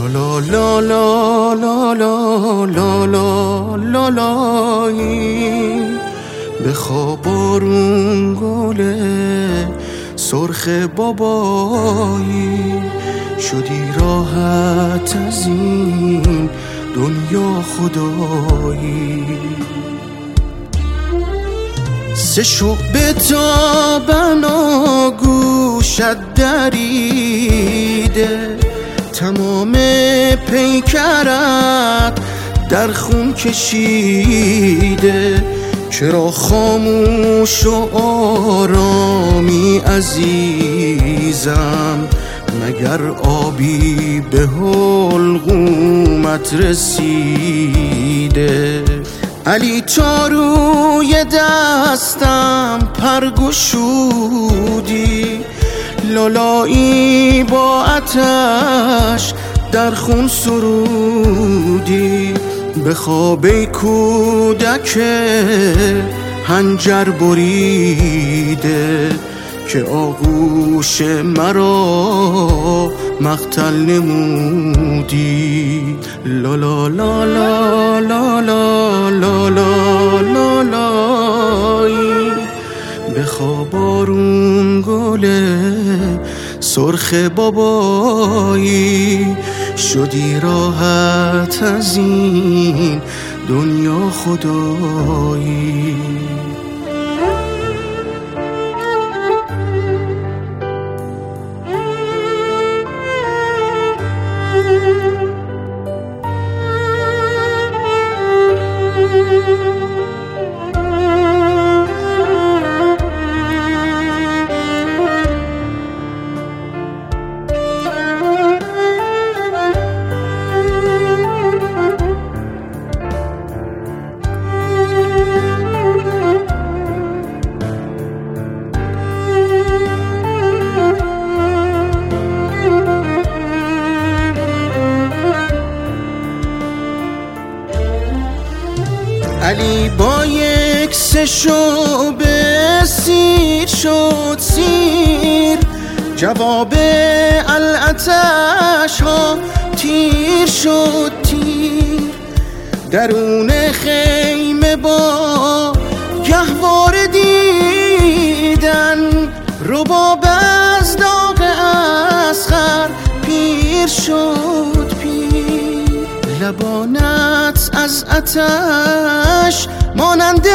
لا لا لا لا لا لا لا لا لایی بخواب آروم گل سرخ بابایی شدی راحت از این دنیا خدایی سه شعبه تا بنا گوشت دریده تمام پیکرت در خون کشیده چرا خاموش و آرامی عزیزم مگر آبی به حلقومت رسیده علی تا روی دستم پرگشودی لالایی با آتش در خون سرودی به خواب کودک هنجر بریده که آغوش مرا مقتل نمودی لا لا لا لا لا لا لا لا لا لایی به خواب آروم گل سرخ بابایی شدی راحت از این دنیا خدایی علی با یک سه شعبه سیر شد سیر جواب الاتش ها تیر شد تیر درون خیمه با گهواره دیدن رباب از داغ اصغر پیر شد پیر لبانت از آتش مانند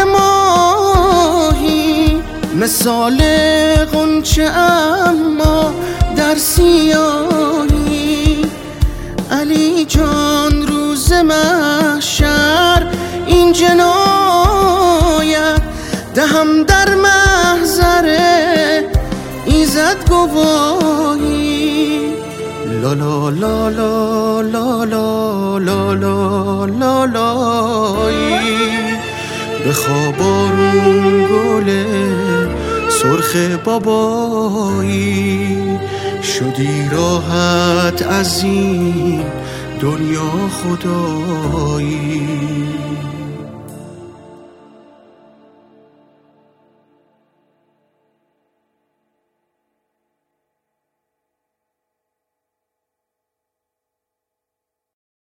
ماهی مثال غنچه اما در سیاهی علی جان روز محشر این جنایت دهم در محضر ایزد گواهی لا لا لا لا لا لا لا لا لا لایی به خواب آروم گل سرخ بابایی شدی راحت از این دنیا خدایی